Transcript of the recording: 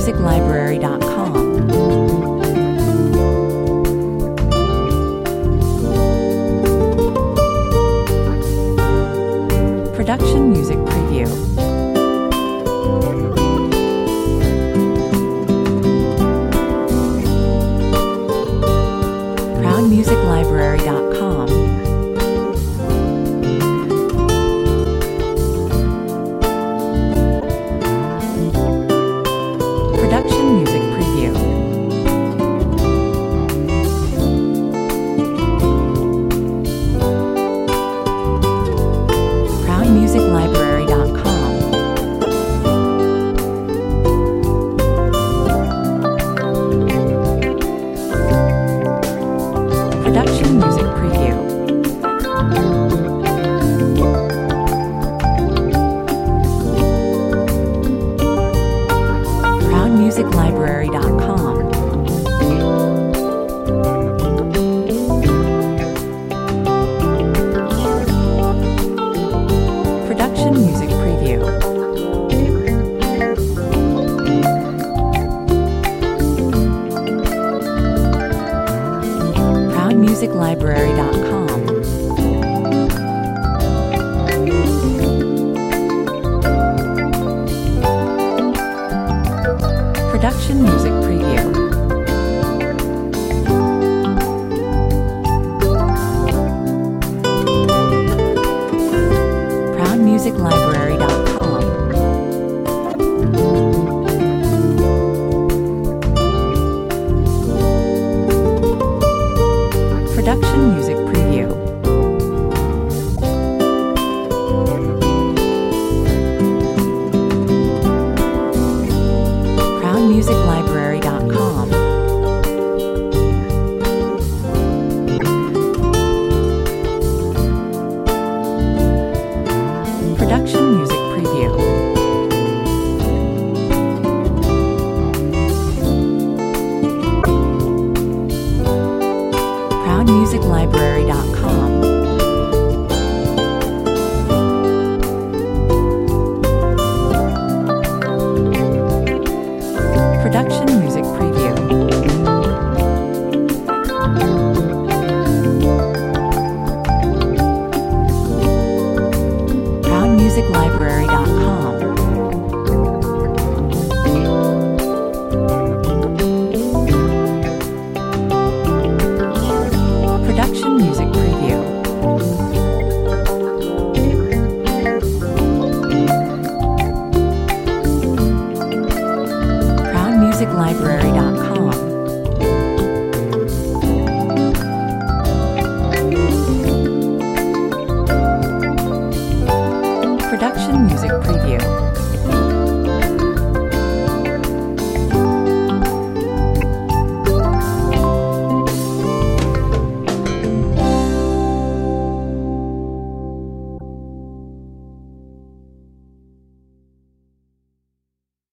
ProudMusicLibrary.com. Production Music Preview. ProudMusicLibrary.com. Production Music Preview. ProudMusicLibrary.com. Production Music Preview. ProudMusicLibrary.com. Production Music Preview. ProudMusicLibrary.com. Production Music Preview. ProudMusicLibrary.com. Production Music Preview. ProudMusicLibrary.com. Production Music Preview. ProudMusicLibrary.com. Production Music Preview. ProudMusicLibrary.com. Production Music Preview. ProudMusicLibrary.com. Production Music Preview.